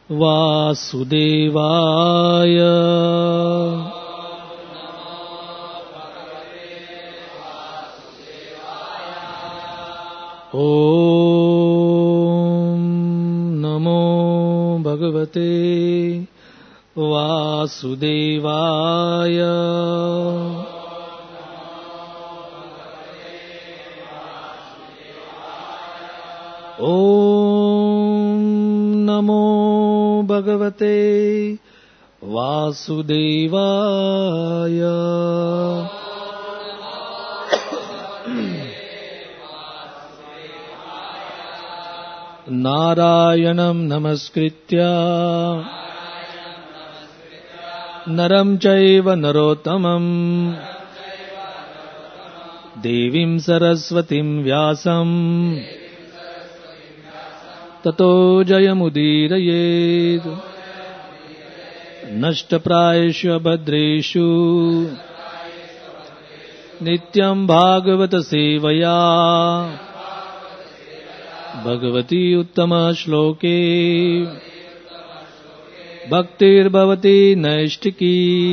वासुदेवाय। ॐ नमो भगवते वासुदेवाय। ॐ नमो भगवते वासुदेवाय। नारायणं नमस्कृत्य नरं चैव नरोत्तमं देवीं सरस्वतीं व्यासं ततो जयमुदीरयेत्। नष्टप्रायेषु भद्रेषु नित्यं भागवत सेवया भगवती उत्तम श्लोके भक्तिर्भवति नैष्टिकी।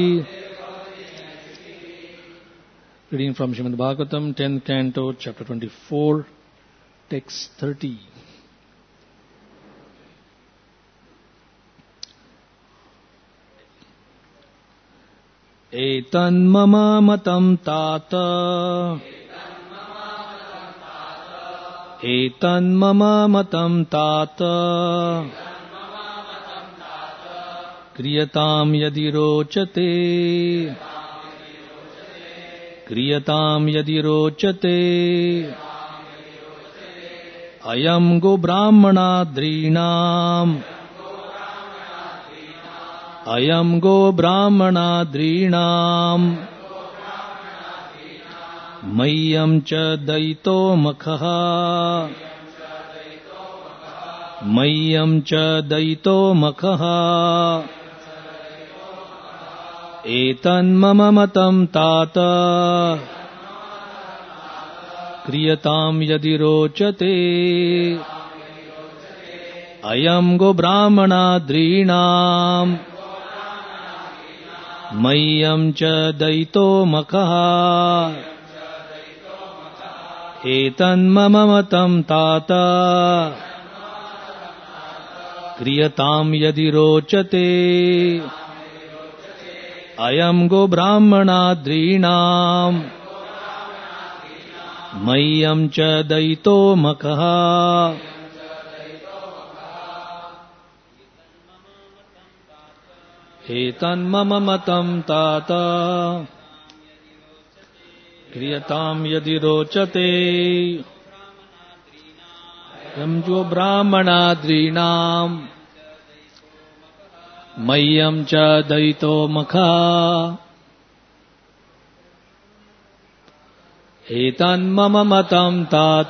Reading from Srimad Bhagavatam, 10th Canto, Chapter 24, Text 30. एतन्मम मतं तात एतन्मम मतं तात क्रियतां यदि रोचते क्रियतां यदि रोचते अयं गो ब्राह्मणाद्रीणाम् अयं गो ब्राह्मणाद्रीणाम् मह्यं च दयितो मखः मह्यं च दयितो मखः एतन्मम मतं तात क्रियतां यदि रोचते अयं गो ब्राह्मणाद्रीणाम् मह्यं च दयितो मखः एतन्मम मतं तात क्रियतां यदि रोचते अयं गो ब्राह्मणाद्रीणाम् मह्यं च दयितो मखः एतन्मम मतं तात क्रियतां यदि रोचते अयं गो ब्राह्मणाद्रीणाम् मह्यं च दयितो मखः एतन्मम मतं तात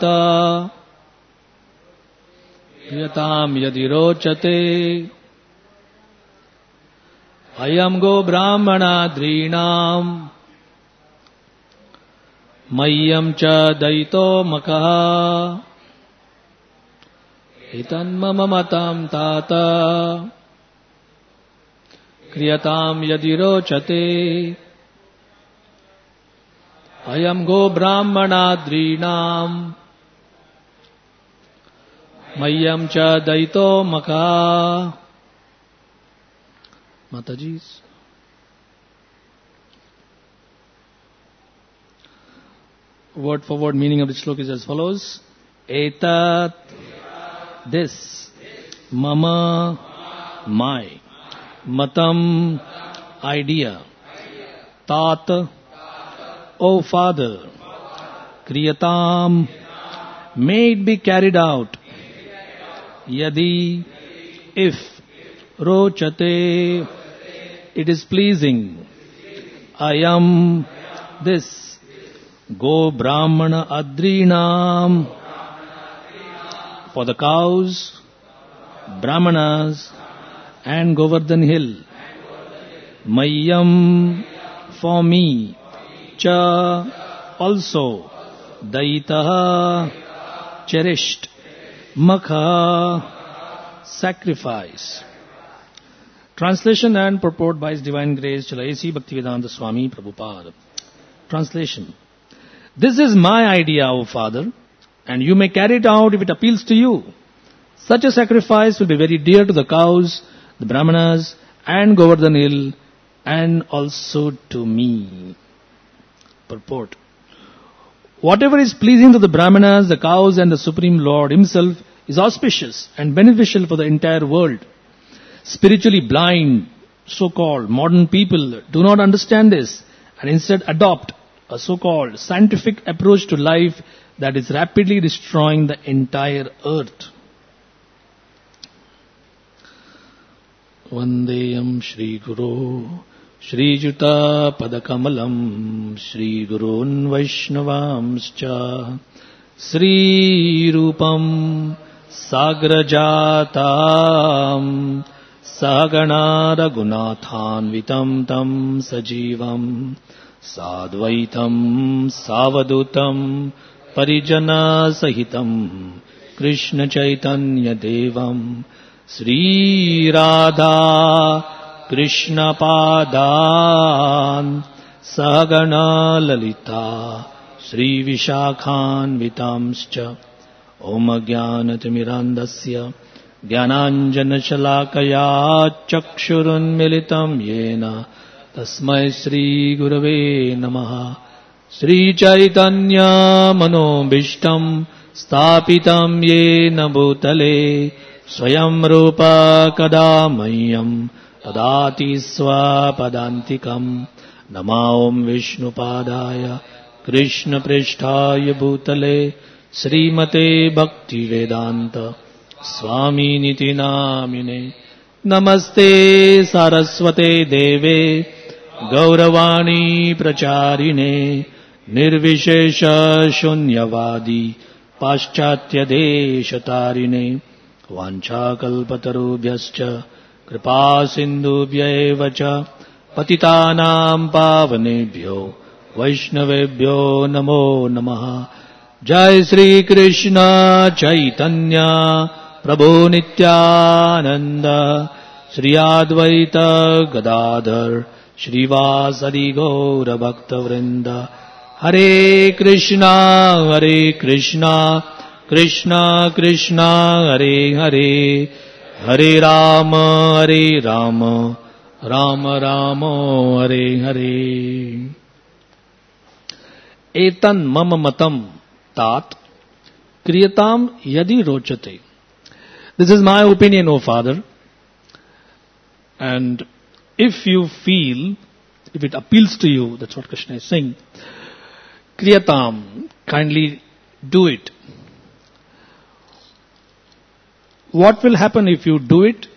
क्रियतां यदि रोचते अयं गो ब्राह्मणाद्रीणाम् मह्यं च दयितो मखः एतन्मम मतं तात क्रियतां यदि रोचते अयं गो ब्राह्मणाद्रीणाम् मह्यं च दयितो मखः। Mataji. Word for word meaning of the sloka is as follows. Etat, this, mama, my, matam, idea, tat, O Father, kriyatam, may it be carried out, yadi, if, rochate, it is pleasing, ayam, this, go brahmana adrinam, for the cows, brahmanas, and Govardhan hill, mayyam, for me, cha, also, daitaha, cherished, makha, sacrifice, Translation and purport by His Divine Grace Srila A.C. Bhaktivedanta Swami Prabhupada. Translation. This is my idea, O Father, and you may carry it out if it appeals to you. Such a sacrifice will be very dear to the cows, the brahmanas, and Govardhan Hill, and also to me. Purport. Whatever is pleasing to the brahmanas, the cows, and the Supreme Lord Himself is auspicious and beneficial for the entire world. Spiritually blind, so-called modern people do not understand this and instead adopt a so-called scientific approach to life that is rapidly destroying the entire earth. Vandeyam Shri Guru Shri Juta Padakamalam Shri Gurun Vaishnavamscha Sri Rupam Sagrajatam Sagana Raghunathanvitam Tam Sajivam Sadvaitam Savadutam Parijana Sahitam Krishna Chaitanya Devam Sri Radha Krishna Padan Sagana Lalita Sri Vishakhan Vitamscha Om Jnanatimirandasya Jnananjana Shalakaya Chakshurun Militam Yena Tasmai Sri Gurave Namaha Sri Chaitanya Manobishtam Stapitam Yena Bhutale Swayam Rupa Kadamayam Tadati Swapadantikam Nama Om Vishnu Padaya Krishna Prishtaya Bhutale Srimate Bhakti Vedanta Swami Niti Namine Namaste Saraswate Deve Gauravani Pracharine Nirvishesha Shunyavadi Paschatya Deshatarine Vancha Kalpatarubhyascha Kripa Sindhubhya Evacha Patitanam Pavanebhyo Vaishnavebhyo Namo Namaha Jai Sri Krishna Chaitanya Prabhu Nityananda Sri Advaita Gadadhar Srivasadi Gaura Bhakta Vrinda Hare Krishna Krishna Krishna Hare Hare Hare Rama Rama Rama Hare Hare Etan mama matam tat kriyatam yadi rochate. This is my opinion, O Father. And if you feel, if it appeals to you, that's what Krishna is saying, kriyatam, kindly do it. What will happen if you do it?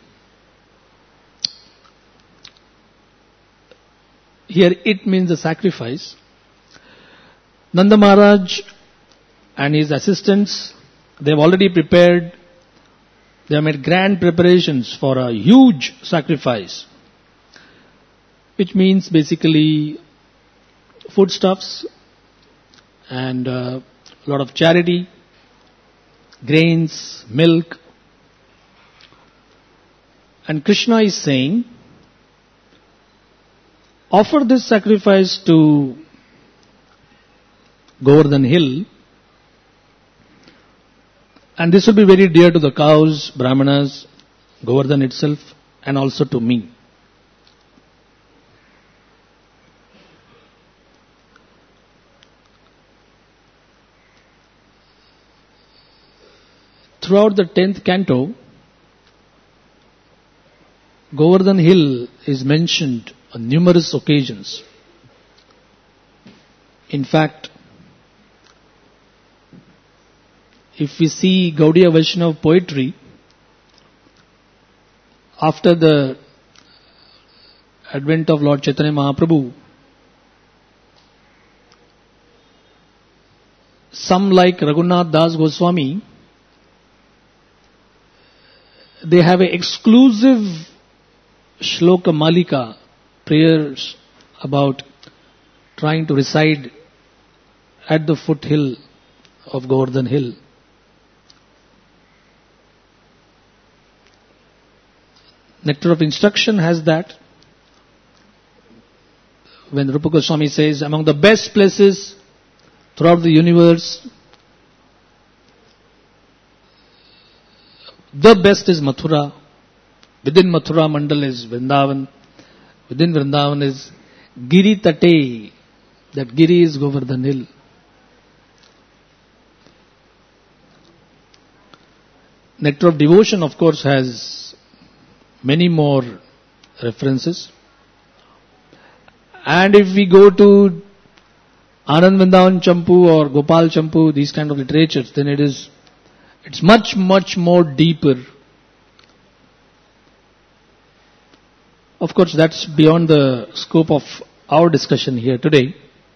Here it means the sacrifice. Nanda Maharaj and his assistants, they have already prepared, they have made grand preparations for a huge sacrifice, which means basically foodstuffs and a lot of charity, grains, milk. And Krishna is saying, offer this sacrifice to Govardhan Hill, and this will be very dear to the cows, brahmanas, Govardhan itself, and also to me. Throughout the 10th canto, Govardhan Hill is mentioned on numerous occasions. In fact, if we see Gaudiya Vaishnava poetry, after the advent of Lord Chaitanya Mahaprabhu, some like Raghunath Das Goswami, they have an exclusive Shloka Malika, prayers about trying to reside at the foothill of Govardhan Hill. Nectar of Instruction has that. When Rupa Goswami says, among the best places throughout the universe, the best is Mathura. Within Mathura Mandal is Vrindavan. Within Vrindavan is Giri Tate. That Giri is Govardhan Hill. Nectar of Devotion, of course, has many more references. And if we go to Anand Vrindavan Champu or Gopal Champu, these kind of literatures, then it's much, much more deeper. Of course, that's beyond the scope of our discussion here today.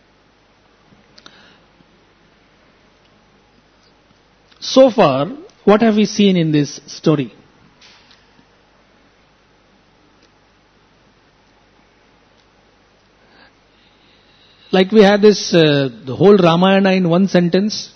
So far, what have we seen in this story? Like we had this, the whole Ramayana in one sentence.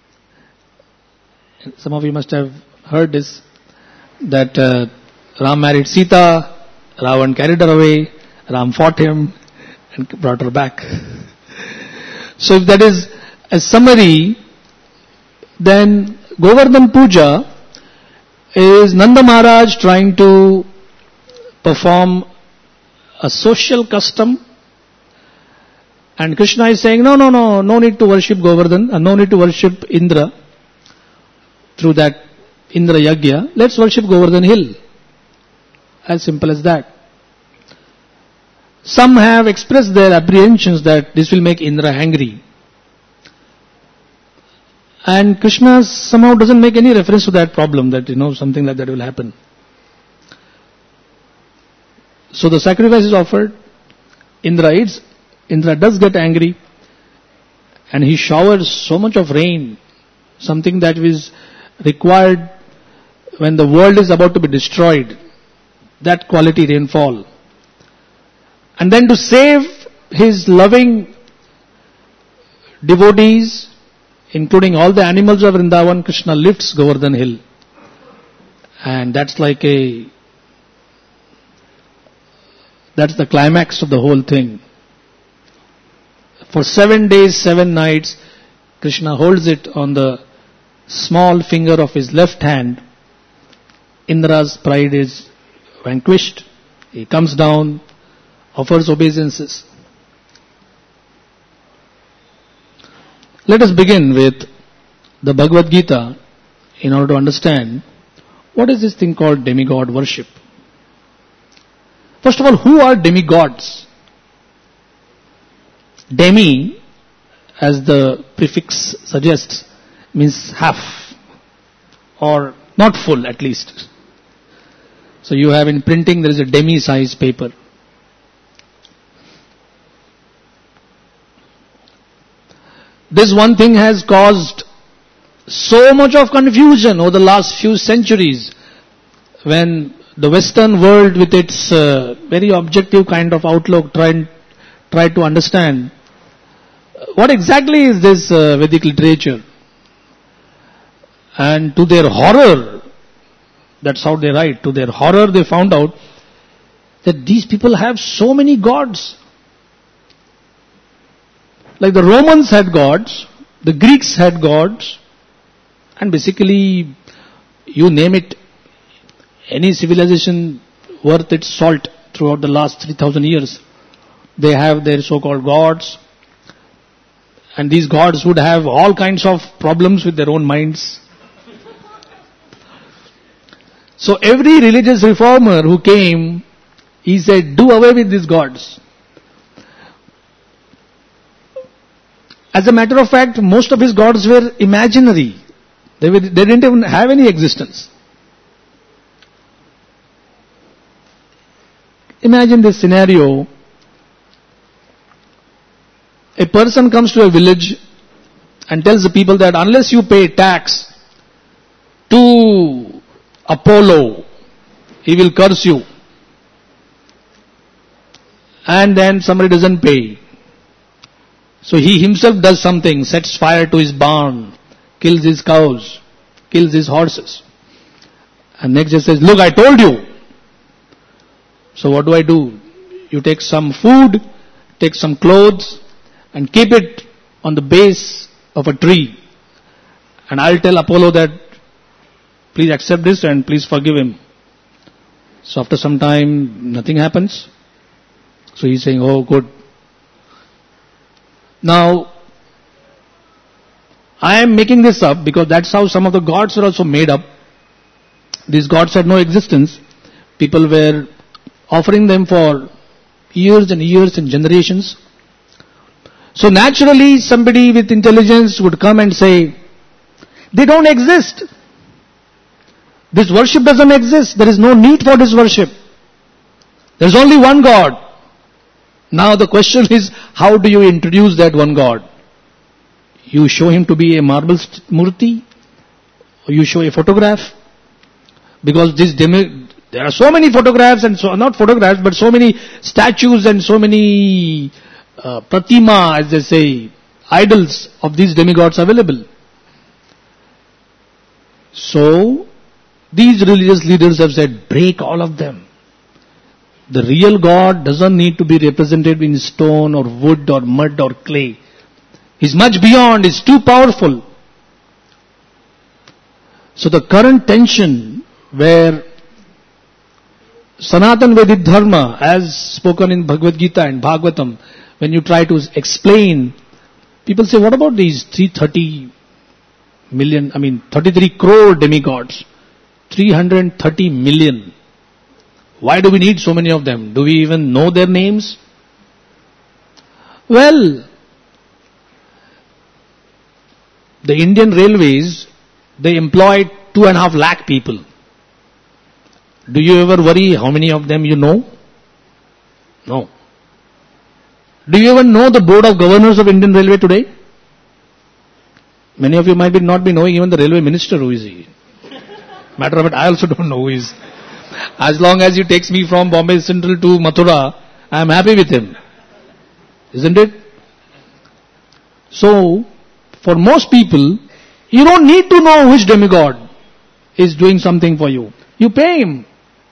Some of you must have heard this, that Ram married Sita, Ravan carried her away, Ram fought him and brought her back. So if that is a summary, then Govardhan Puja is Nanda Maharaj trying to perform a social custom, and Krishna is saying, no need to worship Govardhan, and no need to worship Indra through that Indra Yagya. Let's worship Govardhan Hill. As simple as that. Some have expressed their apprehensions that this will make Indra angry. And Krishna somehow doesn't make any reference to that problem, that something like that will happen. So the sacrifice is offered. Indra eats. Indra does get angry. And he showers so much of rain, something that is required when the world is about to be destroyed. That quality rainfall. And then to save his loving devotees, including all the animals of Vrindavan, Krishna lifts Govardhan Hill. And that's the climax of the whole thing. For 7 days, 7 nights, Krishna holds it on the small finger of his left hand. Indra's pride is vanquished. He comes down, offers obeisances. Let us begin with the Bhagavad Gita in order to understand what is this thing called demigod worship. First of all, who are demigods? Demi, as the prefix suggests, means half or not full at least. So you have in printing there is a demi size paper. This one thing has caused so much of confusion over the last few centuries, when the Western world with its very objective kind of outlook tried to understand what exactly is this Vedic literature. And to their horror, that's how they write, to their horror they found out that these people have so many gods. Like the Romans had gods, the Greeks had gods, and basically, you name it, any civilization worth its salt throughout the last 3,000 years, they have their so-called gods. And these gods would have all kinds of problems with their own minds. So every religious reformer who came, he said, do away with these gods. As a matter of fact, most of his gods were imaginary. They didn't even have any existence. Imagine this scenario. A person comes to a village and tells the people that unless you pay tax to Apollo, he will curse you. And then somebody doesn't pay. So he himself does something, sets fire to his barn, kills his cows, kills his horses. And next day says, look, I told you. So what do? You take some food, take some clothes, and keep it on the base of a tree. And I'll tell Apollo that, please accept this and please forgive him. So after some time, nothing happens. So he's saying, oh, good. Now, I am making this up because that's how some of the gods were also made up. These gods had no existence. People were offering them for years and years and generations. So naturally, somebody with intelligence would come and say, they don't exist. This worship doesn't exist. There is no need for this worship. There's only one God. Now the question is, how do you introduce that one God? You show him to be a marble murti, or you show a photograph, because there are so many photographs and so, not photographs, but so many statues and so many pratima, as they say, idols of these demigods available. So, these religious leaders have said, break all of them. The real God doesn't need to be represented in stone or wood or mud or clay. He's much beyond, he's too powerful. So the current tension where Sanatan Vedic Dharma, as spoken in Bhagavad Gita and Bhagavatam, when you try to explain, people say, what about these 33 crore demigods? 330 million. Why do we need so many of them? Do we even know their names? Well, the Indian Railways, they employ 2.5 lakh people. Do you ever worry how many of them you know? No. Do you even know the Board of Governors of Indian Railway today? Many of you might not be knowing even the railway minister, who is he. Matter of fact, I also don't know who he is. As long as he takes me from Bombay Central to Mathura, I am happy with him. Isn't it? So, for most people, you don't need to know which demigod is doing something for you. You pay him.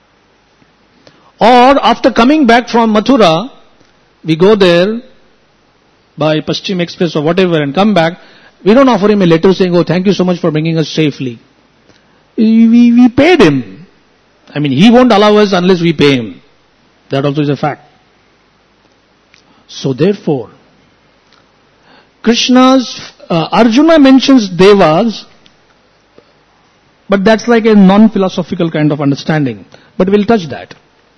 Or after coming back from Mathura, we go there by Paschim Express or whatever and come back, we don't offer him a letter saying, oh, thank you so much for bringing us safely. We paid him. He won't allow us unless we pay him. That also is a fact. So therefore, Arjuna mentions devas, but that's like a non-philosophical kind of understanding. But we'll touch that.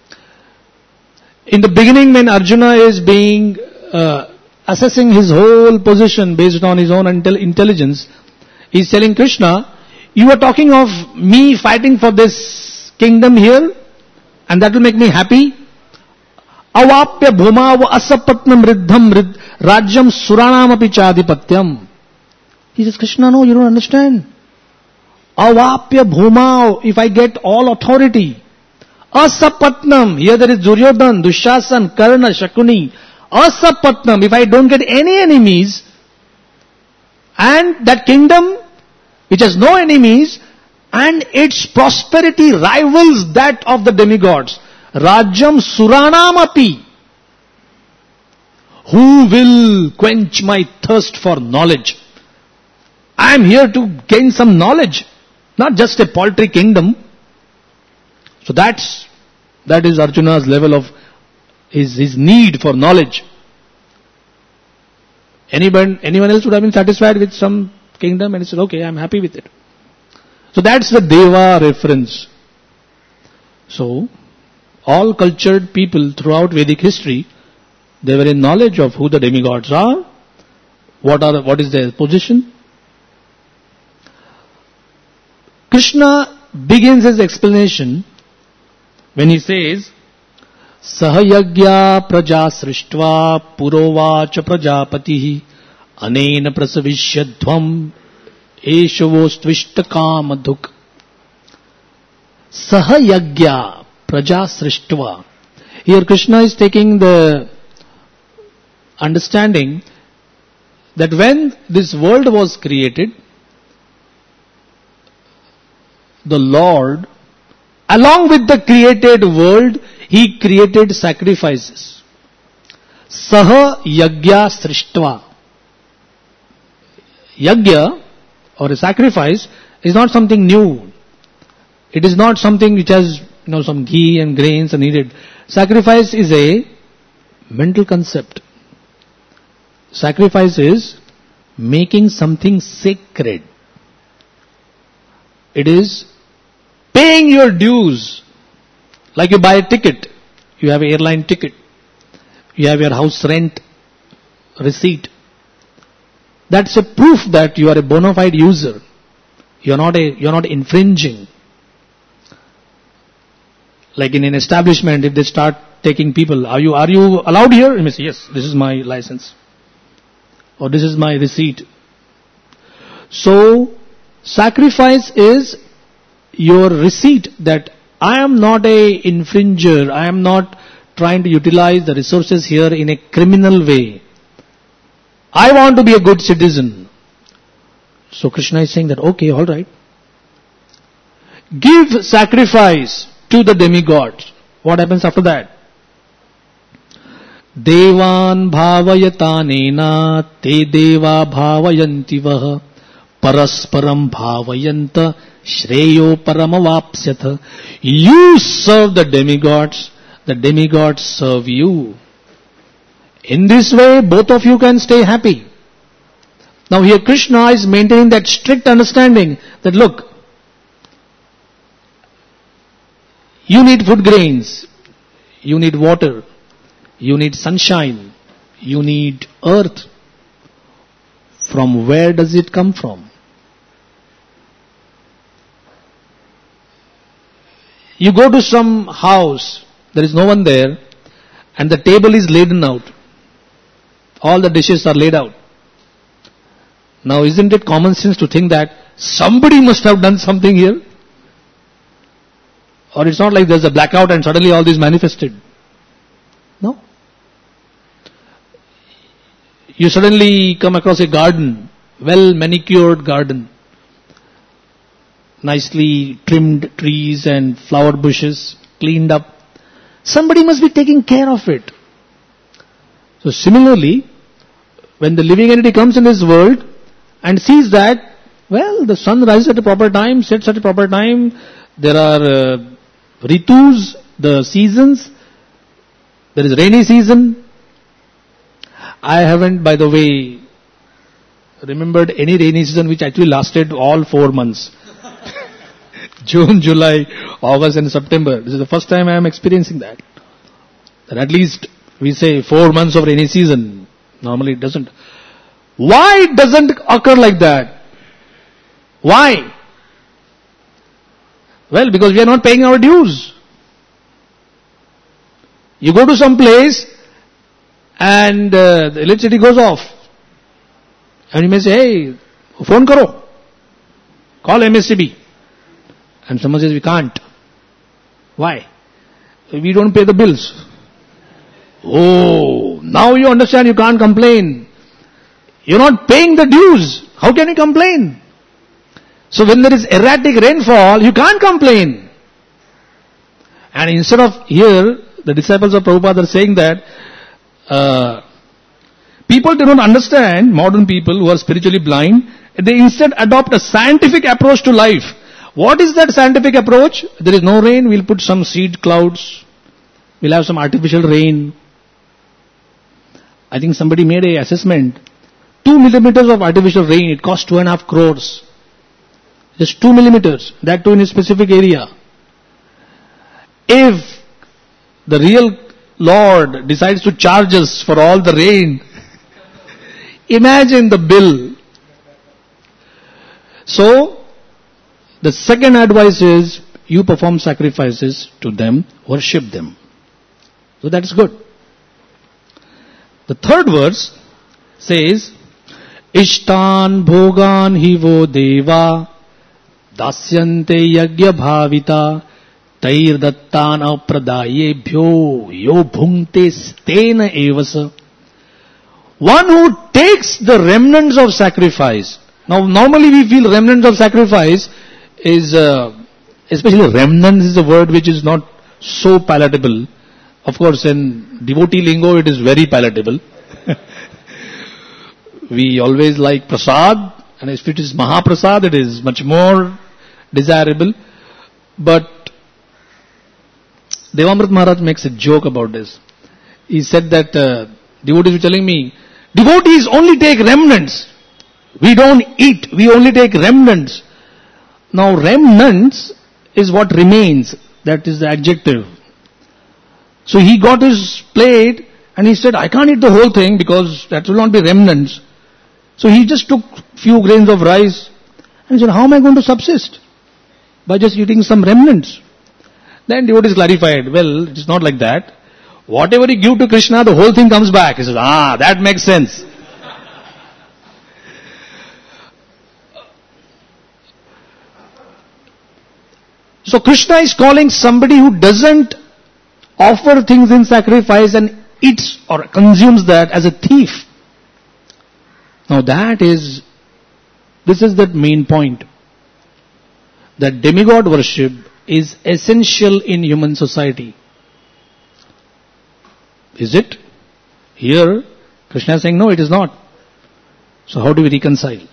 In the beginning, when Arjuna is assessing his whole position based on his own intelligence, he's telling Krishna, you are talking of me fighting for this kingdom here, and that will make me happy. Avapya bhuma va asapatnam riddham rajyam suranam api chadipatyam. He says, Krishna, no, you don't understand. Avapya bhuma, if I get all authority. Asapatnam, here there is Duryodhan, Dushasan, Karna, Shakuni. Asapatnam, if I don't get any enemies, and that kingdom which has no enemies, and its prosperity rivals that of the demigods. Rajyam Suranamapi. Who will quench my thirst for knowledge? I am here to gain some knowledge, not just a paltry kingdom. So that is Arjuna's level of his need for knowledge. Anyone else would have been satisfied with some kingdom and he said, okay, I am happy with it. So that's the Deva reference. So, all cultured people throughout Vedic history, they were in knowledge of who the demigods are, what is their position. Krishna begins his explanation when he says, Sahayagya praja srishtva purovacha prajapatihi anena prasavishyadhvam eshavostvishta kamadhuk. Sahayagya praja srishtva. Here Krishna is taking the understanding that when this world was created, the Lord along with the created world, He created sacrifices. Saha yagya srishtva. Yagya, or a sacrifice, is not something new. It is not something which has, some ghee and grains are needed. Sacrifice is a mental concept. Sacrifice is making something sacred. It is paying your dues. Like you buy a ticket. You have an airline ticket. You have your house rent receipt. That's a proof that you are a bona fide user. You're not infringing. Like in an establishment, if they start taking people, are you allowed here? You may say, yes, this is my license. Or this is my receipt. So, sacrifice is your receipt that I am not a infringer. I am not trying to utilize the resources here in a criminal way. I want to be a good citizen. So Krishna is saying that, okay, all right. Give sacrifice to the demigods. What happens after that? Devan bhavayatanena te deva bhavayanti parasparam bhavayanta shreyo paramavapsyatha. You serve the demigods serve you. In this way, both of you can stay happy. Now here Krishna is maintaining that strict understanding that look, you need food grains, you need water, you need sunshine, you need earth. From where does it come from? You go to some house, there is no one there, and the table is laden out. All the dishes are laid out. Now isn't it common sense to think that somebody must have done something here? Or it's not like there's a blackout and suddenly all this manifested. No. You suddenly come across a garden, well manicured garden, nicely trimmed trees and flower bushes, cleaned up. Somebody must be taking care of it. So similarly, when the living entity comes in this world and sees that, well, the sun rises at a proper time, sets at a proper time, there are ritus, the seasons, there is rainy season. I haven't, by the way, remembered any rainy season which actually lasted all 4 months. June, July, August and September. This is the first time I am experiencing that. That at least we say 4 months of rainy season. Normally it doesn't. Why it doesn't occur like that? Why? Well, because we are not paying our dues. You go to some place and the electricity goes off. And you may say, hey, phone karo. Call MSCB. And someone says, we can't. Why? We don't pay the bills. Oh, now you understand you can't complain. You're not paying the dues. How can you complain? So when there is erratic rainfall, you can't complain. And instead of here, the disciples of Prabhupada are saying that people do not understand, modern people who are spiritually blind, they instead adopt a scientific approach to life. What is that scientific approach? There is no rain, we'll put some seed clouds, we'll have some artificial rain. I think somebody made an assessment. 2 millimeters of artificial rain, it costs 2.5 crores. Just 2 millimeters, that too in a specific area. If the real Lord decides to charge us for all the rain, imagine the bill. So, the second advice is, you perform sacrifices to them, worship them. So that is good. The third verse says, Ishtan bhogan hivo deva dasyante yagya bhavita tair dattan apradayebhyo yo bhungte stena evasa. One who takes the remnants of sacrifice. Now normally we feel remnants of sacrifice is Especially remnants is a word which is not so palatable. Of course, in devotee lingo it is very palatable. We always like prasad, and if it is Mahaprasad, it is much more desirable. But Devamrit Maharaj makes a joke about this. He said that devotees were telling me, devotees only take remnants. We don't eat, we only take remnants. Now remnants is what remains. That is the adjective. So he got his plate and he said, I can't eat the whole thing because that will not be remnants. So he just took few grains of rice and said, how am I going to subsist? By just eating some remnants. Then devotees clarified, well, it is not like that. Whatever you give to Krishna, the whole thing comes back. He says, that makes sense. So Krishna is calling somebody who doesn't offer things in sacrifice and eats or consumes that as a thief. Now this is the main point. That demigod worship is essential in human society. Is it? Here, Krishna is saying, no, it is not. So how do we reconcile?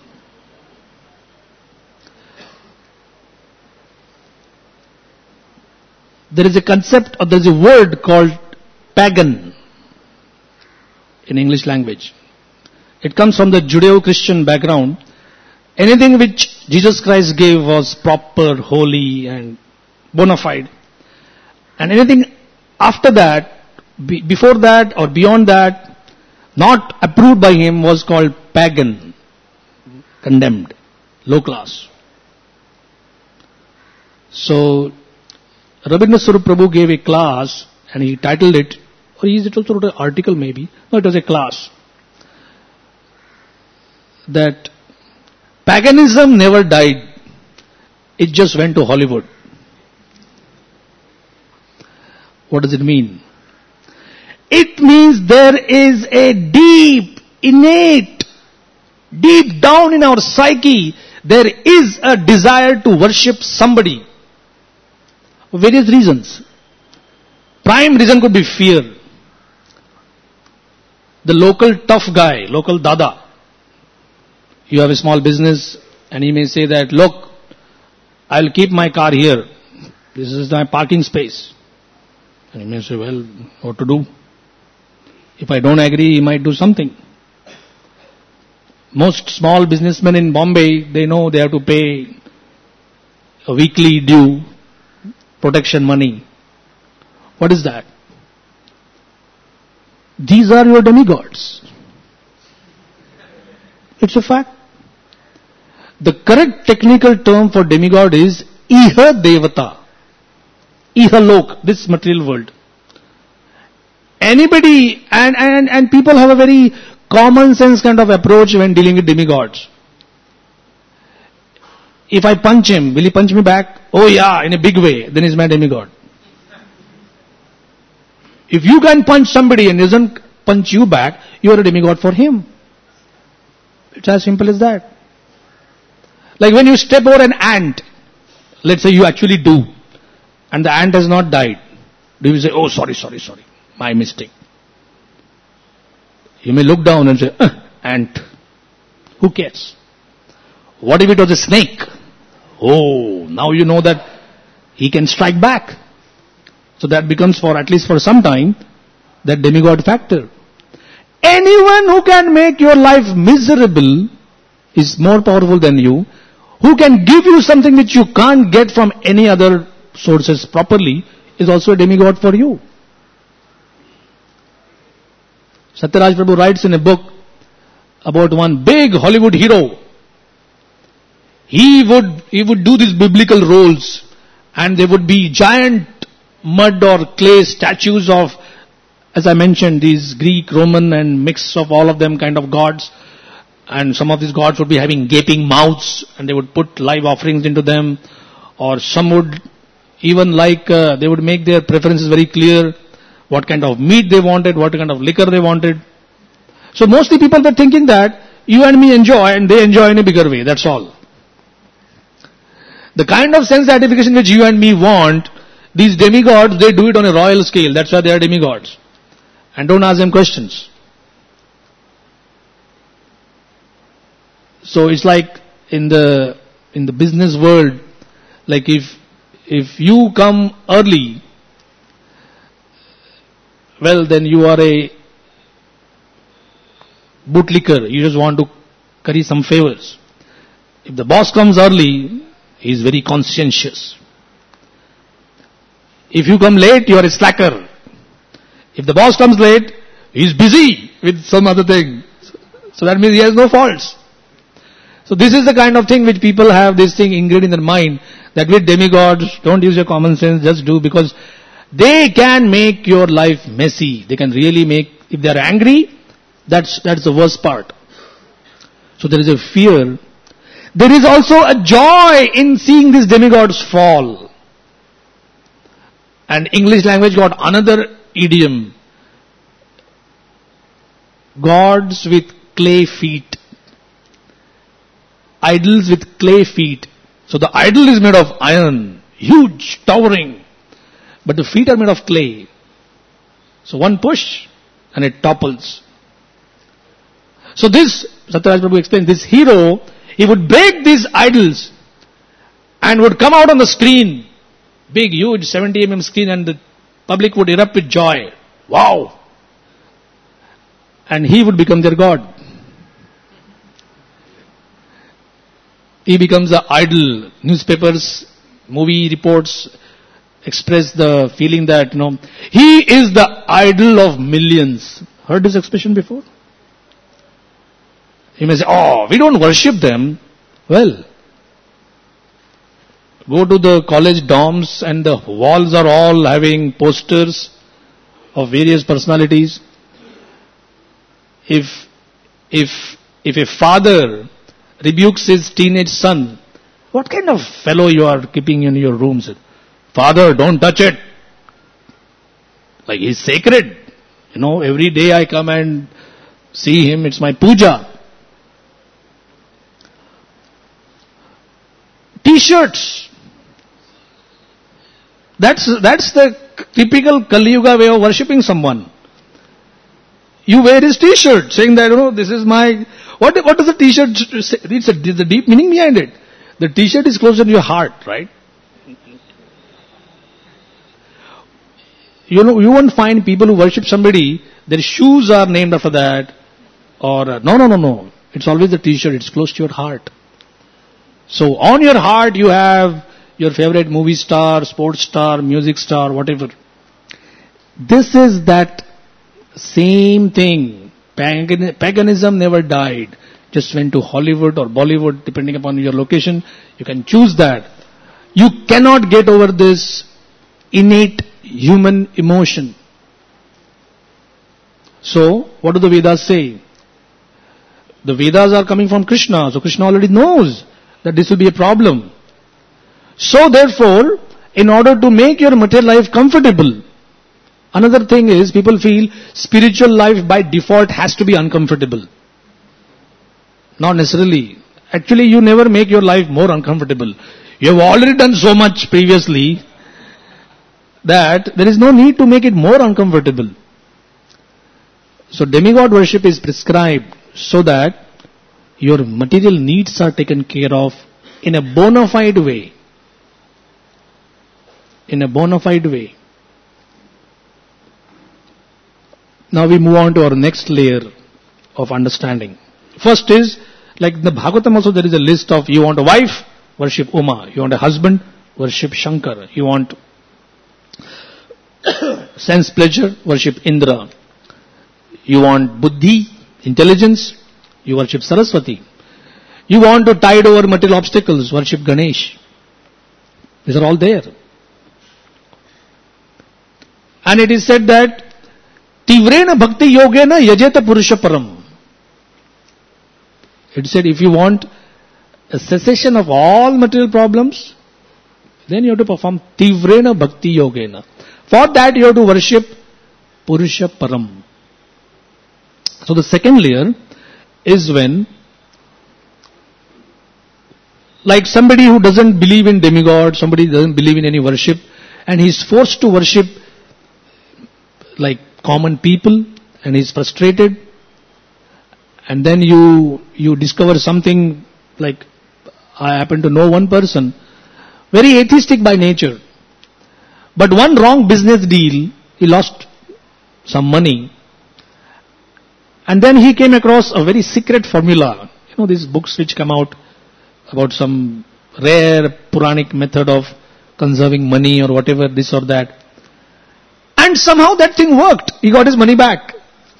There is a concept or there is a word called pagan in English language. It comes from the Judeo-Christian background. Anything which Jesus Christ gave was proper, holy and bona fide. And anything after that, before that or beyond that, not approved by him was called pagan, condemned, low class. So, Rabindranath Swarup Prabhu gave a class and he titled it, or he also wrote an article maybe, no, it was a class, that paganism never died, it just went to Hollywood. What does it mean? It means there is a deep, innate, deep down in our psyche, there is a desire to worship somebody. For various reasons. Prime reason could be fear. The local tough guy, local dada. You have a small business and he may say that, look, I'll keep my car here. This is my parking space. And he may say, well, what to do? If I don't agree, he might do something. Most small businessmen in Bombay, they know they have to pay a weekly due protection money. What is that? These are your demigods. It's a fact. The correct technical term for demigod is Iha Devata. Iha Lok, this material world. Anybody, and people have a very common sense kind of approach when dealing with demigods. If I punch him, will he punch me back? Oh yeah, in a big way, then he's my demigod. If you can punch somebody and he doesn't punch you back, you are a demigod for him. It's as simple as that. Like when you step over an ant, let's say you actually do, and the ant has not died. Do you say, oh sorry, my mistake? You may look down and say, ant. Who cares? What if it was a snake? Oh, now you know that he can strike back. So that becomes, for at least for some time, that demigod factor. Anyone who can make your life miserable is more powerful than you. Who can give you something which you can't get from any other sources properly is also a demigod for you. Satyaraj Prabhu writes in a book about one big Hollywood hero. He would do these biblical roles, and there would be giant mud or clay statues of, as I mentioned, these Greek, Roman and mix of all of them kind of gods. And some of these gods would be having gaping mouths and they would put live offerings into them. Or some would even they would make their preferences very clear. What kind of meat they wanted, what kind of liquor they wanted. So mostly people were thinking that you and me enjoy and they enjoy in a bigger way, that's all. The kind of sense gratification which you and me want, these demigods, they do it on a royal scale. That's why they are demigods. And don't ask them questions. So it's like in the business world, like if you come early, well then you are a bootlicker. You just want to curry some favors. If the boss comes early, he is very conscientious. If you come late, you are a slacker. If the boss comes late, he is busy with some other thing. So that means he has no faults. So this is the kind of thing which people have this thing ingrained in their mind, that with demigods, don't use your common sense, just do, because they can make your life messy. They can really make, if they are angry, that's the worst part. So there is a fear. There is also a joy in seeing these demigods fall. And English language got another idiom. Gods with clay feet. Idols with clay feet. So the idol is made of iron, huge, towering. But the feet are made of clay. So one push and it topples. So this, Satyaraj Prabhu explained, this hero, he would break these idols and would come out on the screen. Big, huge 70 mm screen, and the public would erupt with joy. Wow! And he would become their god. He becomes the idol. Newspapers, movie reports express the feeling that, he is the idol of millions. Heard this expression before? You may say, we don't worship them. Well, go to the college dorms and the walls are all having posters of various personalities. If a father rebukes his teenage son, what kind of fellow you are keeping in your rooms? Father, don't touch it. Like he's sacred. Every day I come and see him, it's my puja. T-shirts. That's the typical Kali Yuga way of worshipping someone. You wear his T-shirt, saying that, this is my... What does the T-shirt say? It's a deep meaning behind it. The T-shirt is closer to your heart, right? You won't find people who worship somebody, their shoes are named after that. Or, no. It's always the T-shirt, it's close to your heart. So on your heart you have your favorite movie star, sports star, music star, whatever. This is that same thing. Paganism never died. Just went to Hollywood or Bollywood, depending upon your location. You can choose that. You cannot get over this innate human emotion. So, what do the Vedas say? The Vedas are coming from Krishna. So Krishna already knows that this will be a problem. So therefore, in order to make your material life comfortable, another thing is people feel spiritual life by default has to be uncomfortable. Not necessarily. Actually, you never make your life more uncomfortable. You have already done so much previously that there is no need to make it more uncomfortable. So demigod worship is prescribed so that your material needs are taken care of in a bona fide way. In a bona fide way. Now we move on to our next layer of understanding. First is, like in the Bhagavatam also there is a list of, you want a wife, worship Uma. You want a husband, worship Shankar. You want sense pleasure, worship Indra. You want buddhi, intelligence, you worship Saraswati. You want to tide over material obstacles, worship Ganesh. These are all there. And it is said that Tivrena bhakti yogena yajeta purusha param. It said if you want a cessation of all material problems, then you have to perform Tivrena bhakti yogena. For that you have to worship Purusha Param. So the second layer is when like somebody who doesn't believe in demigod, somebody who doesn't believe in any worship, and he's forced to worship like common people, and he's frustrated, and then you discover something like, I happen to know one person, very atheistic by nature, but one wrong business deal, he lost some money, and then he came across a very secret formula. You know, these books which come out about some rare Puranic method of conserving money or whatever, this or that. And somehow that thing worked. He got his money back.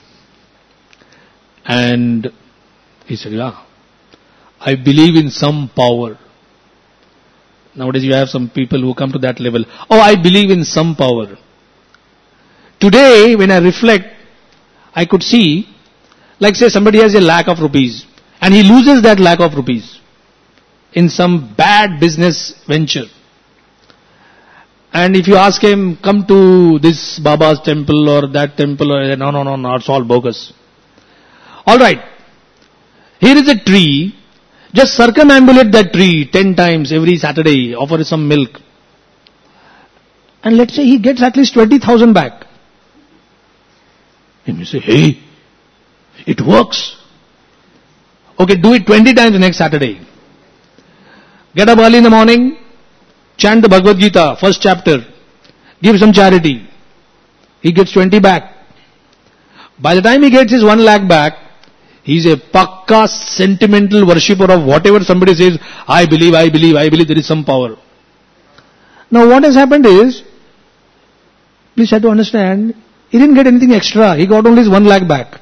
And he said, yeah, I believe in some power. Nowadays you have some people who come to that level. Oh, I believe in some power. Today, when I reflect, I could see, like say somebody has ₹1,00,000 and he loses that ₹1,00,000 in some bad business venture. And if you ask him, come to this Baba's temple or that temple, or no, it's all bogus. Alright, here is a tree, just circumambulate that tree 10 times every Saturday, offer some milk. And let's say he gets at least 20,000 back. And you say, hey, it works. Okay, do it 20 times next Saturday. Get up early in the morning, chant the Bhagavad Gita, first chapter, give some charity. He gets 20 back. By the time he gets his 1,00,000 back, he's a pakka sentimental worshipper of whatever somebody says, I believe there is some power. Now what has happened is, please have to understand, he didn't get anything extra, he got only his 1,00,000 back.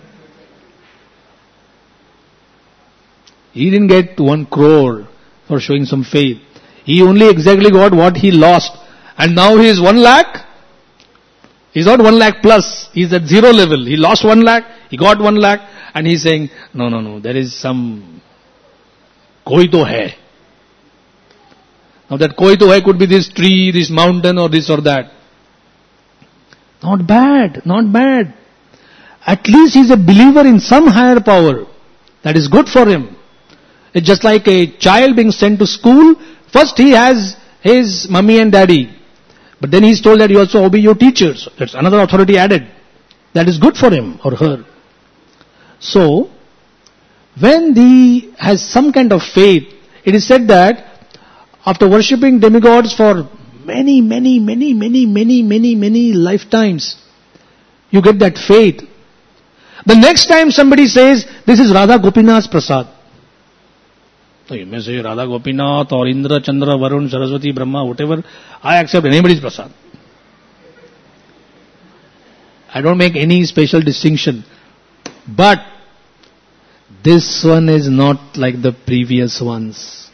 He didn't get 1 crore for showing some faith. He only exactly got what he lost. And now he is 1,00,000. He's not 1,00,000 plus. He's at zero level. He lost 1,00,000. He got 1,00,000. And he's saying, no, there is some koi to hai. Now that koi to hai could be this tree, this mountain or this or that. Not bad. At least he's a believer in some higher power. That is good for him. It's just like a child being sent to school. First he has his mummy and daddy. But then he's told that you also obey your teachers. That's another authority added. That is good for him or her. So, when he has some kind of faith, it is said that after worshipping demigods for many lifetimes, you get that faith. The next time somebody says, this is Radha Gopinath's prasad. So you may say Radha Gopinath or Indra, Chandra, Varun, Saraswati, Brahma, whatever. I accept anybody's prasad. I don't make any special distinction. But this one is not like the previous ones.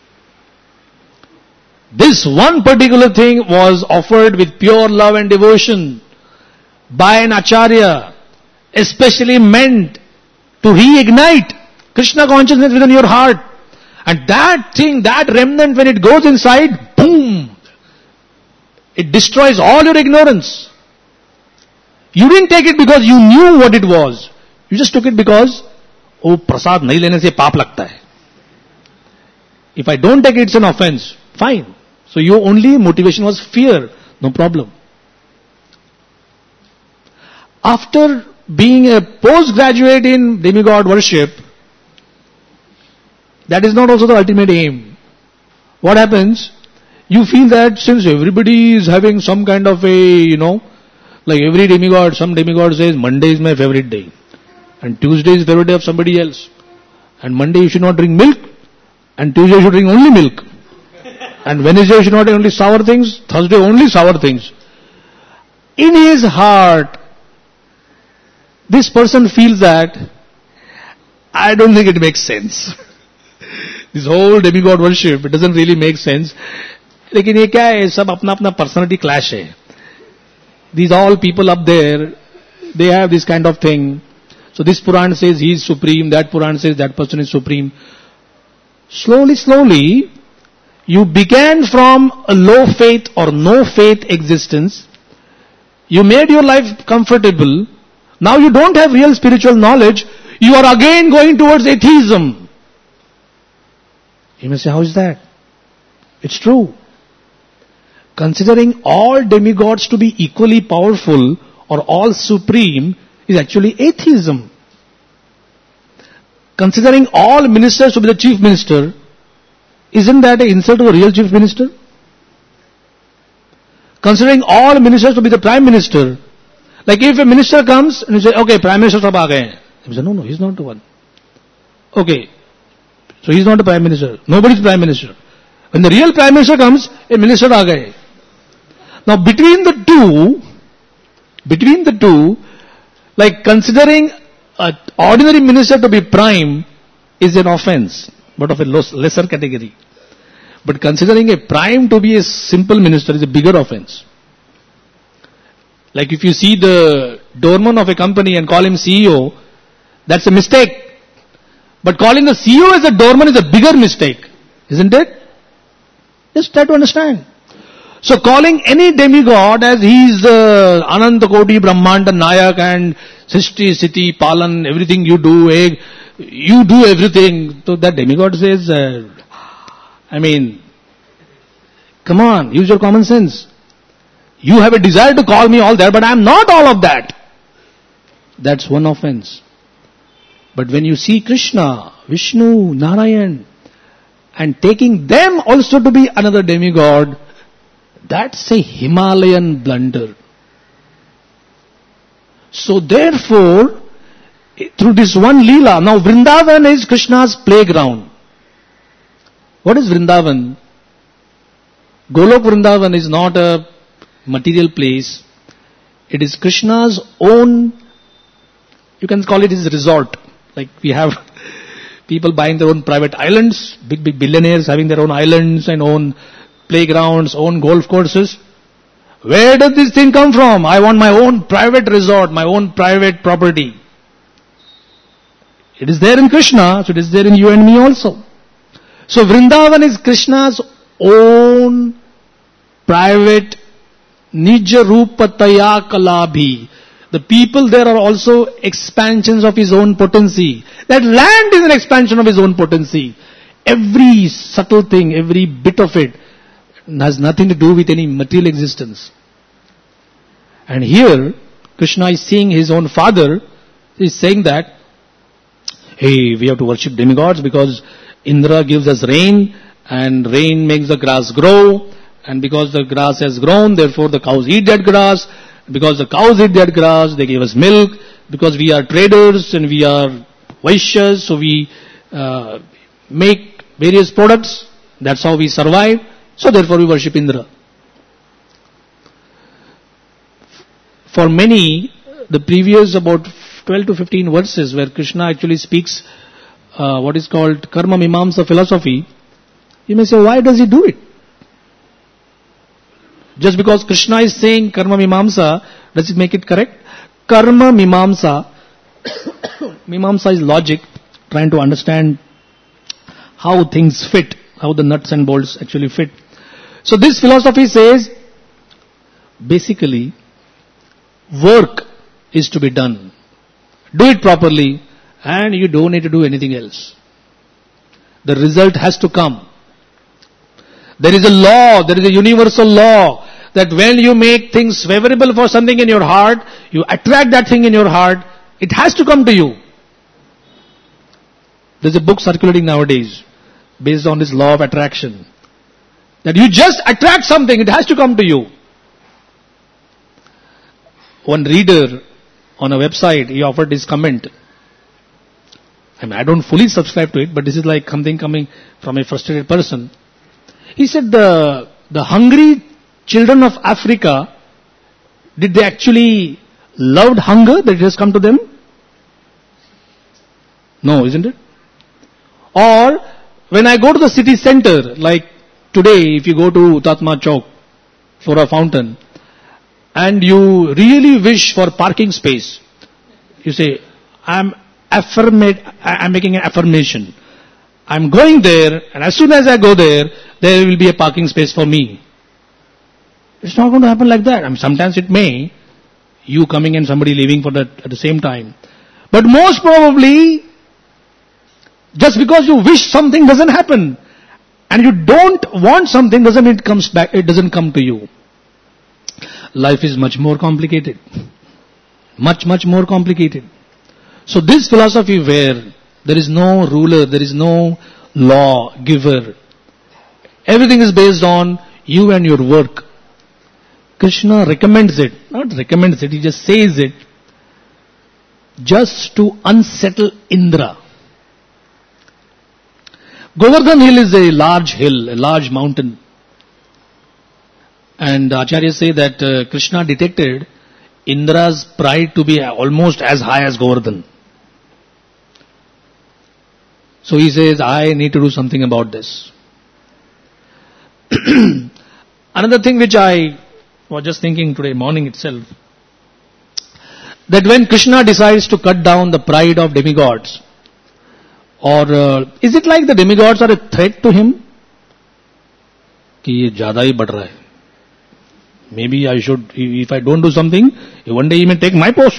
This one particular thing was offered with pure love and devotion by an acharya, especially meant to reignite Krishna consciousness within your heart. And that thing, that remnant, when it goes inside, boom! It destroys all your ignorance. You didn't take it because you knew what it was. You just took it because, oh, prasad nahi lene se paap lagta hai. If I don't take it, it's an offense. Fine. So your only motivation was fear. No problem. After being a postgraduate in demigod worship, that is not also the ultimate aim. What happens? You feel that since everybody is having some kind of a, like every demigod, some demigod says Monday is my favorite day. And Tuesday is the favorite day of somebody else. And Monday you should not drink milk. And Tuesday you should drink only milk. And Wednesday you should not eat only sour things. Thursday only sour things. In his heart, this person feels that, I don't think it makes sense. This whole demigod worship, it doesn't really make sense. लेकिन ये क्या है, सब अपना अपना personality clash है. These all people up there, they have this kind of thing. So this Puran says he is supreme, that Puran says that person is supreme. Slowly, you began from a low faith or no faith existence. You made your life comfortable. Now you don't have real spiritual knowledge. You are again going towards atheism. You may say, how is that? It's true. Considering all demigods to be equally powerful or all supreme is actually atheism. Considering all ministers to be the chief minister, isn't that an insult to a real chief minister? Considering all ministers to be the prime minister, like if a minister comes and you say, okay, prime minister sab aa gaye hain. You say, no, he's not the one. Okay, so he's not the prime minister. Nobody's prime minister. When the real prime minister comes, a minister aa gaye. Now between the two, like considering an ordinary minister to be prime is an offense, but of a lesser category. But considering a prime to be a simple minister is a bigger offense. Like if you see the doorman of a company and call him CEO, that's a mistake. But calling the CEO as a doorman is a bigger mistake, isn't it? Just try to understand. So calling any demigod as he's Ananta Koti, Brahmanda, Nayak and Srishti, Siti, Palan, everything you do everything. So that demigod says, come on, use your common sense. You have a desire to call me all that, but I am not all of that. That's one offense. But when you see Krishna, Vishnu, Narayan, and taking them also to be another demigod, that's a Himalayan blunder. So therefore, through this one Leela, now Vrindavan is Krishna's playground. What is Vrindavan? Golok Vrindavan is not a material place. It is Krishna's own, you can call it his resort. Like we have people buying their own private islands, big billionaires having their own islands and own playgrounds, own golf courses. Where does this thing come from? I want my own private resort, my own private property. It is there in Krishna, so it is there in you and me also. So Vrindavan is Krishna's own private Nija Rupataya Kalabhi. The people there are also expansions of his own potency. That land is an expansion of his own potency. Every subtle thing, every bit of it has nothing to do with any material existence. And here, Krishna is seeing his own father. He is saying that, hey, we have to worship demigods because Indra gives us rain, and rain makes the grass grow, and because the grass has grown, therefore the cows eat that grass. Because the cows eat that grass, they give us milk. Because we are traders and we are Vaishyas, so we make various products. That's how we survive. So therefore we worship Indra. For many, the previous about 12 to 15 verses where Krishna actually speaks what is called Karma Mimamsa philosophy, you may say, why does he do it? Just because Krishna is saying Karma Mimamsa, does it make it correct? Karma Mimamsa, Mimamsa is logic, trying to understand how things fit, how the nuts and bolts actually fit. So this philosophy says, basically, work is to be done. Do it properly, and you don't need to do anything else. The result has to come. There is a law, there is a universal law, that when you make things favorable for something in your heart, you attract that thing in your heart, it has to come to you. There's a book circulating nowadays, based on this law of attraction. That you just attract something, it has to come to you. One reader on a website, he offered this comment. I don't fully subscribe to it, but this is like something coming from a frustrated person. He said the hungry children of Africa, did they actually love hunger that it has come to them? No, isn't it? Or when I go to the city center, like today, if you go to Tatma Chowk for a fountain, and you really wish for parking space, you say, I'm making an affirmation. I'm going there, and as soon as I go there will be a parking space for me. It's not going to happen like that. Sometimes it may, you coming and somebody leaving for that at the same time. But most probably, just because you wish something doesn't happen. and you don't want something, doesn't mean it comes back, it doesn't come to you. Life is much more complicated. Much, much more complicated. So this philosophy where there is no ruler, there is no law giver, everything is based on you and your work. Krishna recommends it, not recommends it, he just says it, just to unsettle Indra. Govardhan hill is a large hill, a large mountain. And Acharyas say that Krishna detected Indra's pride to be almost as high as Govardhan. So he says, I need to do something about this. Another thing which I was just thinking today morning itself, that when Krishna decides to cut down the pride of demigods, or is it like the demigods are a threat to him? कि ये ज़्यादा ही बढ़ रहा है. Maybe I should, if I don't do something, one day he may take my post.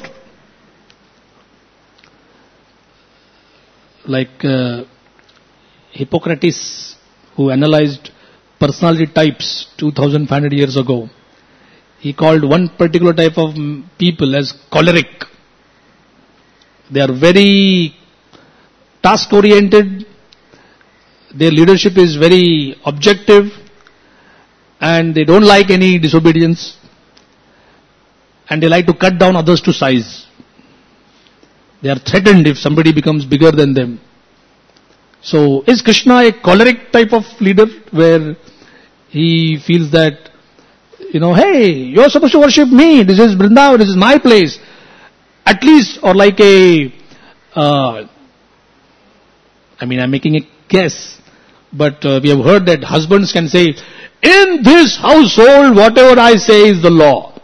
Like Hippocrates, who analyzed personality types 2500 years ago, he called one particular type of people as choleric. They are very task oriented, their leadership is very objective, and they don't like any disobedience, and they like to cut down others to size. They are threatened if somebody becomes bigger than them. So is Krishna a choleric type of leader where he feels that, hey, you're supposed to worship me, this is Vrindavan, this is my place. At least, or like I'm making a guess, but we have heard that husbands can say, in this household, whatever I say is the law.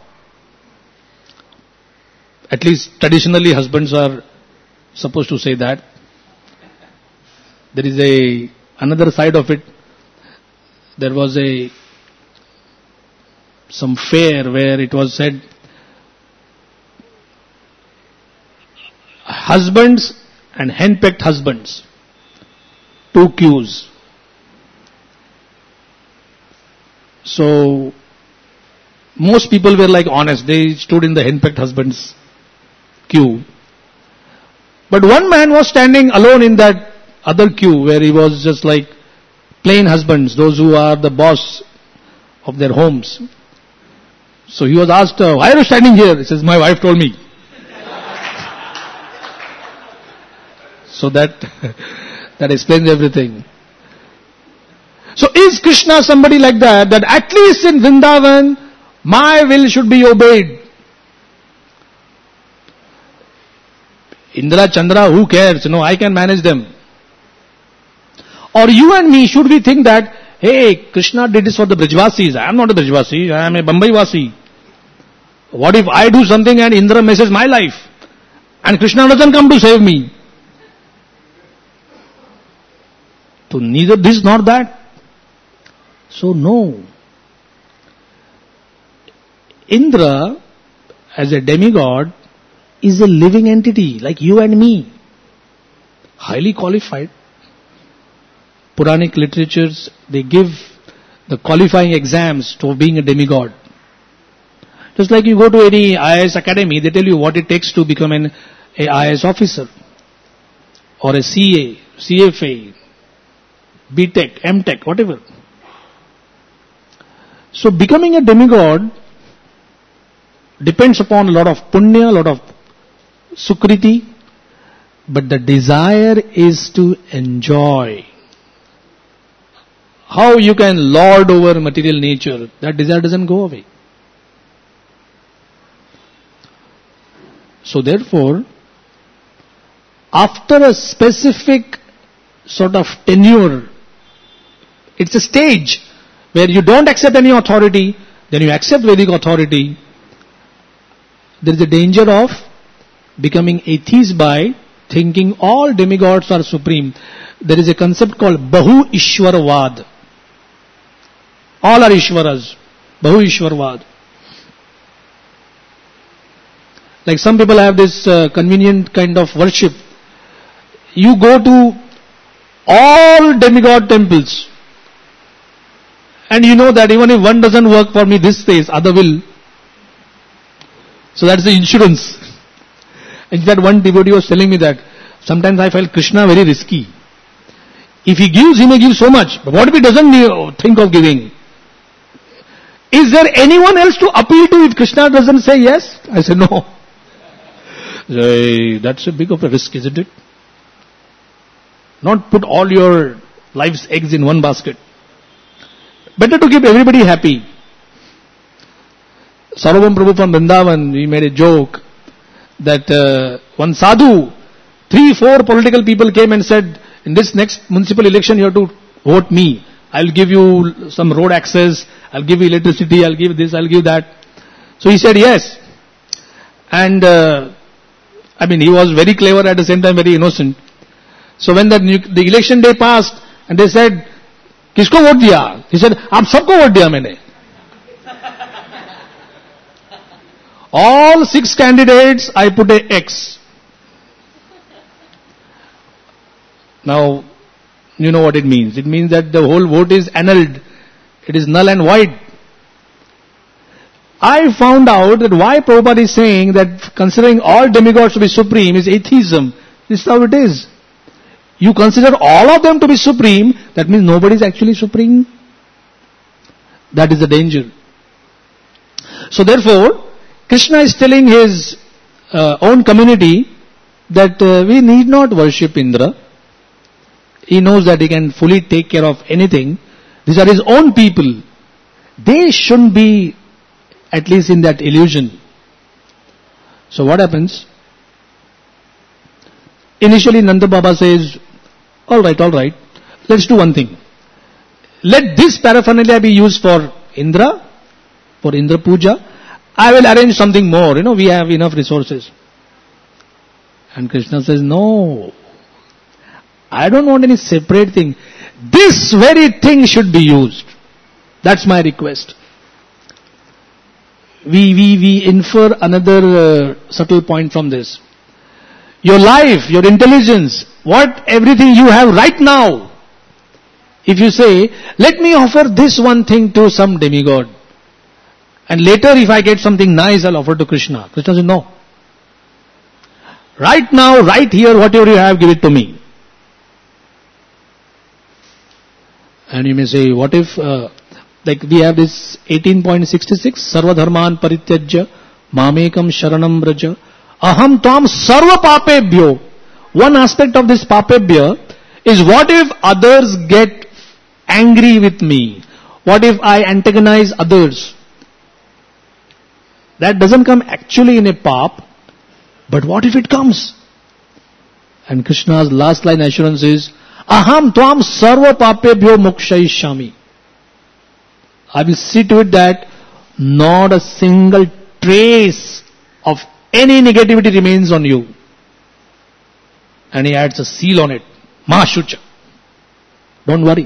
At least traditionally husbands are supposed to say that. There is another side of it. There was some fair where it was said, husbands and henpecked husbands, 2 queues. So most people were like honest, they stood in the henpecked husbands queue. But one man was standing alone in that other queue where he was just like plain husbands, those who are the boss of their homes. So he was asked, why are you standing here? He says, my wife told me. So that explains everything. So is Krishna somebody like that at least in Vrindavan, my will should be obeyed? Indra, Chandra, who cares? I can manage them. Or you and me, should we think that, hey, Krishna did this for the Brijvasis. I am not a Brijvasi, I am a Bambaivasi. What if I do something and Indra messes my life? And Krishna doesn't come to save me? So neither this nor that. So no. Indra, as a demigod, is a living entity like you and me. Highly qualified. Puranic literatures, they give the qualifying exams to being a demigod. Just like you go to any IAS academy, they tell you what it takes to become an IAS officer. Or a CA, CFA, BTech, MTech, whatever. So becoming a demigod depends upon a lot of punya, a lot of sukriti, but the desire is to enjoy. How you can lord over material nature, that desire doesn't go away. So therefore, after a specific sort of tenure, it's a stage where you don't accept any authority, then you accept Vedic authority. There is a danger of becoming atheist by thinking all demigods are supreme. There is a concept called Bahu Ishwarvad. All are Ishwaras. Bahu Ishwarvad. Like some people have this convenient kind of worship. You go to all demigod temples And you know that even if one doesn't work for me this phase, other will. So that's the insurance. In fact, one devotee was telling me that sometimes I felt Krishna very risky. If he gives, he may give so much. But what if he doesn't think of giving? Is there anyone else to appeal to if Krishna doesn't say yes? I said no. That's a big of a risk, isn't it? Not put all your life's eggs in one basket. Better to keep everybody happy. Sarvabhauma Prabhu from Vrindavan, he made a joke that one sadhu, 3-4 political people came and said, in this next municipal election you have to vote me. I'll give you some road access, I'll give you electricity, I'll give this, I'll give that. So he said yes. And he was very clever, at the same time very innocent. So when the election day passed and they said, किसको vote दिया? He said, आप सबको vote दिया मैंने. All 6 candidates, I put a X. Now, you know what it means. It means that the whole vote is annulled. It is null and void. I found out that why Prabhupada is saying that considering all demigods to be supreme is atheism. This is how it is. You consider all of them to be supreme, that means nobody is actually supreme. That is the danger. So therefore, Krishna is telling his own community that we need not worship Indra. He knows that he can fully take care of anything. These are his own people. They shouldn't be at least in that illusion. So what happens? Initially Nanda Baba says, all right, let's do one thing. Let this paraphernalia be used for Indra Puja. I will arrange something more. We have enough resources. And Krishna says, no, I don't want any separate thing. This very thing should be used. That's my request. We infer another subtle point from this. Your life, your intelligence, everything you have right now. If you say, let me offer this one thing to some demigod. And later if I get something nice, I'll offer to Krishna. Krishna says, no. Right now, right here, whatever you have, give it to me. And you may say, what if, like we have this 18.66, Sarva Dharman Parityajya, Mamekam Sharanam Braja, Aham Tvam Sarva Papebhyo. One aspect of this Papebhya is what if others get angry with me? What if I antagonize others? That doesn't come actually in a pap, but what if it comes? And Krishna's last line assurance is, Aham Tvam Sarva Papebhyo Mokshayishyami. I will see to it that not a single trace of any negativity remains on you. And he adds a seal on it. Ma Shucha. Don't worry.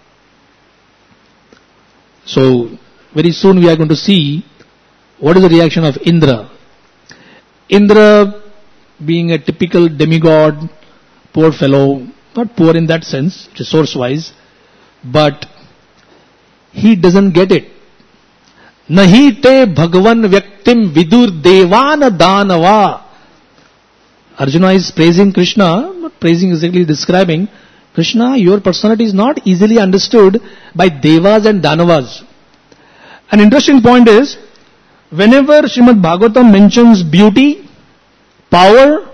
So, very soon we are going to see what is the reaction of Indra. Indra, being a typical demigod, poor fellow, not poor in that sense, resource-wise, but he doesn't get it. Nahi te bhagavan vyaktim vidur devana danava. Arjuna is praising Krishna, not praising exactly, describing Krishna, your personality is not easily understood by devas and danavas. An interesting point is, whenever Srimad Bhagavatam mentions beauty, power,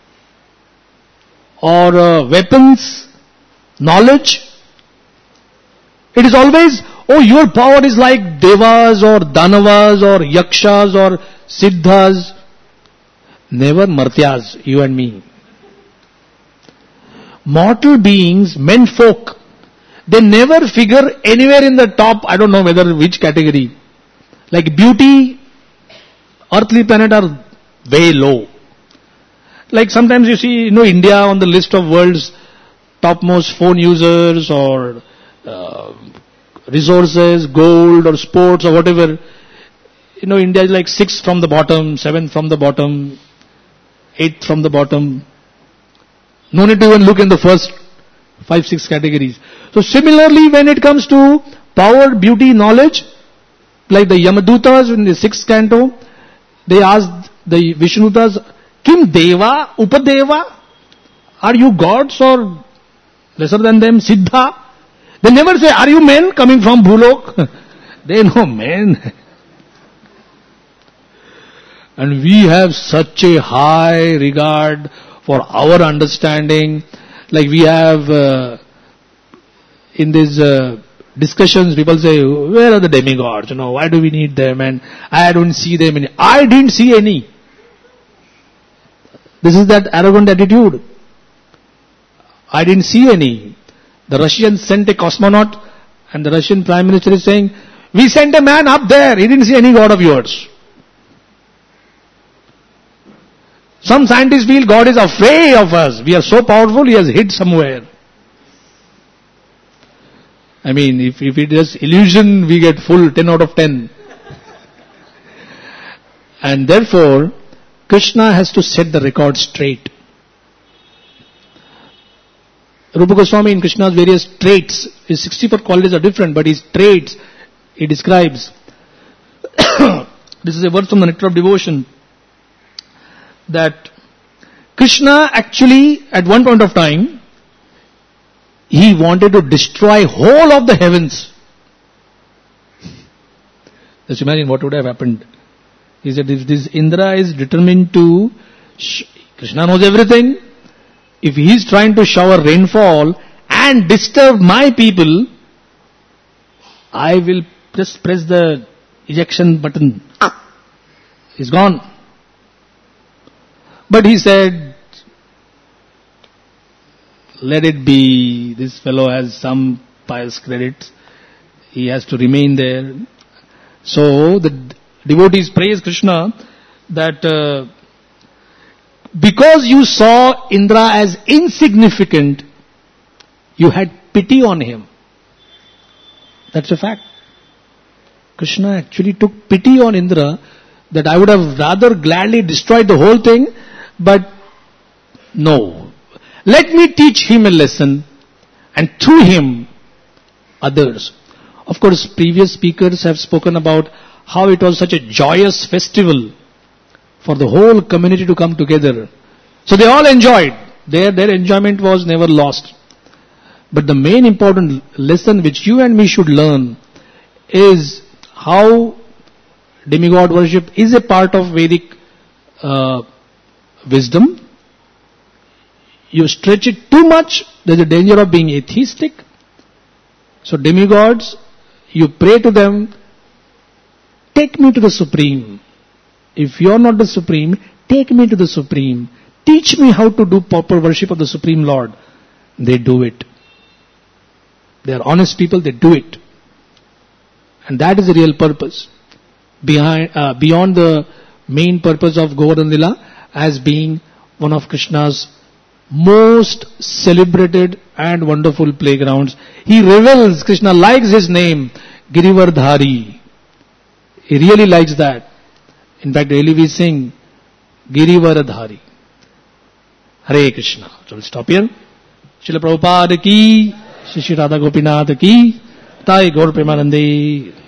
or weapons, knowledge, it is always, oh, your power is like devas or danavas or yakshas or siddhas. Never martyas, you and me. Mortal beings, men folk, they never figure anywhere in the top, I don't know whether which category. Like beauty, earthly planet are way low. Like sometimes you see, India on the list of world's topmost phone users or resources, gold or sports or whatever. India is like 6th from the bottom, 7th from the bottom, 8th from the bottom. No need to even look in the first 5-6 categories. So similarly, when it comes to power, beauty, knowledge, like the Yamadutas in the 6th canto, they asked the Vishnudutas, Kim Deva, Upadeva? Are you gods or lesser than them, Siddha? They never say, are you men coming from Bhulok? They know men. And we have such a high regard for our understanding. Like we have in these discussions, people say, where are the demigods? Why do we need them? And I don't see them. I didn't see any. This is that arrogant attitude. I didn't see any. The Russians sent a cosmonaut and the Russian Prime Minister is saying, we sent a man up there. He didn't see any god of yours. Some scientists feel God is afraid of us. We are so powerful, He has hid somewhere. I mean, if it is illusion, we get full 10 out of 10. And therefore, Krishna has to set the record straight. Rupa Goswami in Krishna's various traits, his 64 qualities are different, but his traits, he describes. This is a verse from the Nectar of Devotion. That Krishna actually, at one point of time, he wanted to destroy whole of the heavens. Just imagine what would have happened. He said, if this Indra is determined to, Krishna knows everything. If he is trying to shower rainfall and disturb my people, I will just press the ejection button. He's gone. But he said, let it be. This fellow has some pious credits. He has to remain there. So the devotees praise Krishna that because you saw Indra as insignificant, you had pity on him. That's a fact. Krishna actually took pity on Indra, that I would have rather gladly destroyed the whole thing, but no. Let me teach him a lesson, and through him, others. Of course, previous speakers have spoken about how it was such a joyous festival for the whole community to come together. So they all enjoyed. Their enjoyment was never lost. But the main important lesson which you and me should learn is how demigod worship is a part of Vedic wisdom. You stretch it too much, there's a danger of being atheistic. So demigods, you pray to them, take me to the Supreme. If you are not the Supreme, take me to the Supreme. Teach me how to do proper worship of the Supreme Lord. They do it. They are honest people, they do it. And that is the real purpose. Beyond the main purpose of Govardhan Lila as being one of Krishna's most celebrated and wonderful playgrounds. He revels, Krishna likes his name, Girivardhari. He really likes that. In fact, daily we sing Girivardhari. Hare Krishna. So we'll stop here. Srila Prabhupada ki, Shri Radha Gopinath ki, Tai Gaur Premanande.